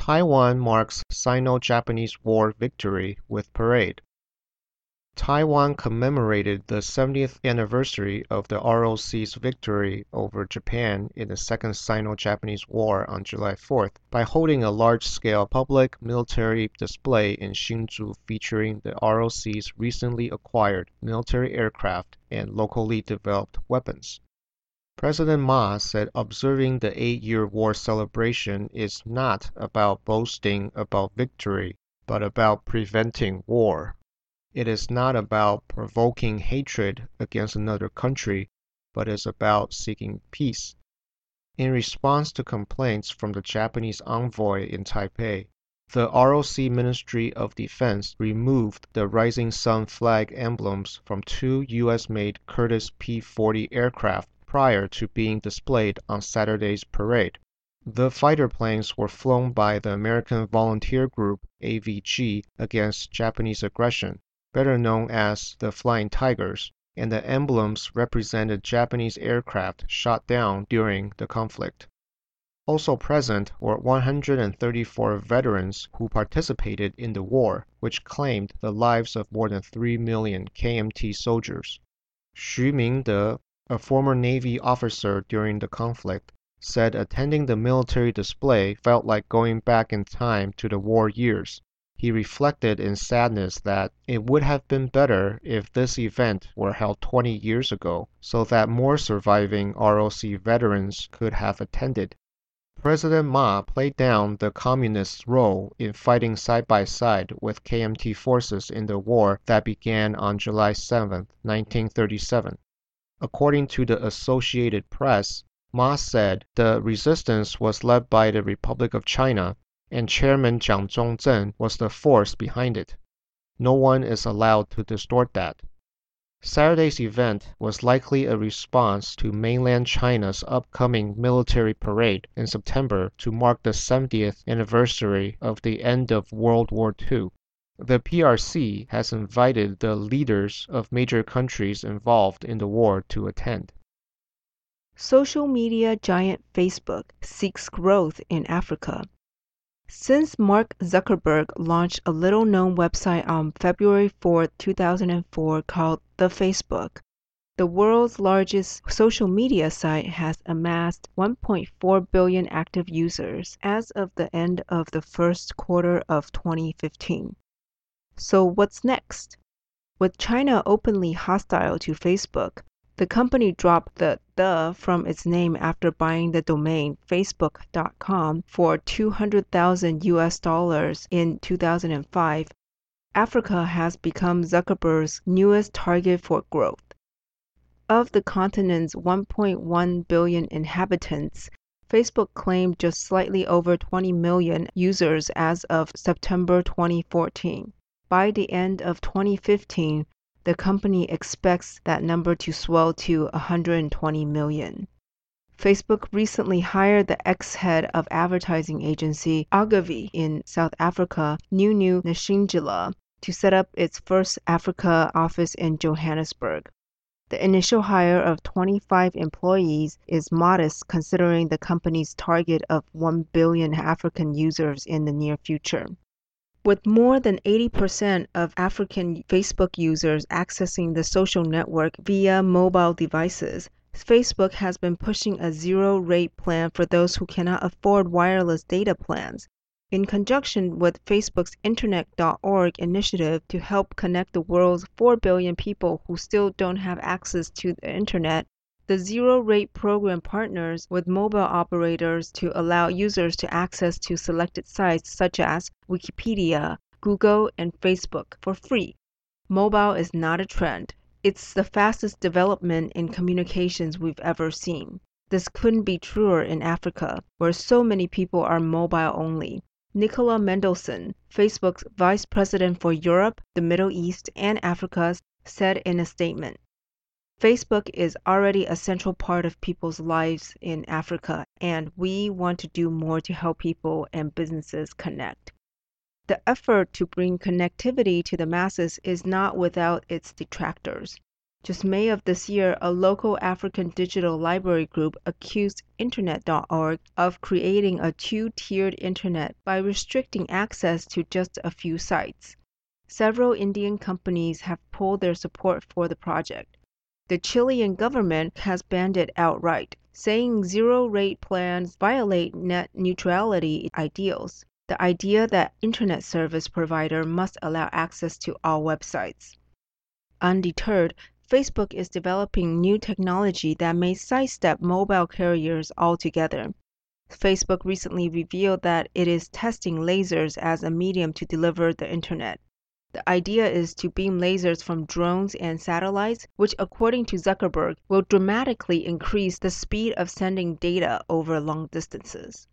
Taiwan marks Sino-Japanese War victory with parade. Taiwan commemorated the 70th anniversary of the ROC's victory over Japan in the Second Sino-Japanese War on July 4th by holding a large-scale public military display in Hsinchu featuring the ROC's recently acquired military aircraft and locally developed weapons. President Ma said observing the 8-year war celebration is not about boasting about victory, but about preventing war. It is not about provoking hatred against another country, but is about seeking peace. In response to complaints from the Japanese envoy in Taipei, the ROC Ministry of Defense removed the Rising Sun flag emblems from 2 US-made Curtiss P-40 aircraft prior to being displayed on Saturday's parade. The fighter planes were flown by the American Volunteer Group AVG against Japanese aggression, better known as the Flying Tigers, and the emblems represented Japanese aircraft shot down during the conflict. Also present were 134 veterans who participated in the war, which claimed the lives of more than 3 million KMT soldiers. Xu Mingde, a former Navy officer during the conflict, said attending the military display felt like going back in time to the war years. He reflected in sadness that it would have been better if this event were held 20 years ago, so that more surviving ROC veterans could have attended. President Ma played down the communists' role in fighting side by side with KMT forces in the war that began on July 7, 1937. According to the Associated Press, Ma said the resistance was led by the Republic of China, and Chairman Jiang Zhongzhen was the force behind it. No one is allowed to distort that. Saturday's event was likely a response to mainland China's upcoming military parade in September to mark the 70th anniversary of the end of World War II. The PRC has invited the leaders of major countries involved in the war to attend. Social media giant Facebook seeks growth in Africa. Since Mark Zuckerberg launched a little-known website on February 4, 2004 called The Facebook, the world's largest social media site has amassed 1.4 billion active users as of the end of the first quarter of 2015. So what's next? With China openly hostile to Facebook, the company dropped the from its name after buying the domain facebook.com for $200,000 in 2005. Africa has become Zuckerberg's newest target for growth. Of the continent's 1.1 billion inhabitants, Facebook claimed just slightly over 20 million users as of September 2014. By the end of 2015, the company expects that number to swell to 120 million. Facebook recently hired the ex-head of advertising agency Ogilvy in South Africa, Nunu Nshingila, to set up its first Africa office in Johannesburg. The initial hire of 25 employees is modest considering the company's target of 1 billion African users in the near future. With more than 80% of African Facebook users accessing the social network via mobile devices, Facebook has been pushing a zero-rate plan for those who cannot afford wireless data plans. In conjunction with Facebook's Internet.org initiative to help connect the world's 4 billion people who still don't have access to the Internet, the zero-rate program partners with mobile operators to allow users to access to selected sites such as Wikipedia, Google, and Facebook for free. Mobile is not a trend. It's the fastest development in communications we've ever seen. This couldn't be truer in Africa, where so many people are mobile only. Nicola Mendelsohn, Facebook's Vice President for Europe, the Middle East, and Africa, said in a statement, Facebook is already a central part of people's lives in Africa, and we want to do more to help people and businesses connect. The effort to bring connectivity to the masses is not without its detractors. Just May of this year, a local African digital library group accused Internet.org of creating a two-tiered internet by restricting access to just a few sites. Several Indian companies have pulled their support for the project. The Chilean government has banned it outright, saying zero-rate plans violate net neutrality ideals, the idea that internet service provider must allow access to all websites. Undeterred, Facebook is developing new technology that may sidestep mobile carriers altogether. Facebook recently revealed that it is testing lasers as a medium to deliver the internet. The idea is to beam lasers from drones and satellites, which according to Zuckerberg will dramatically increase the speed of sending data over long distances.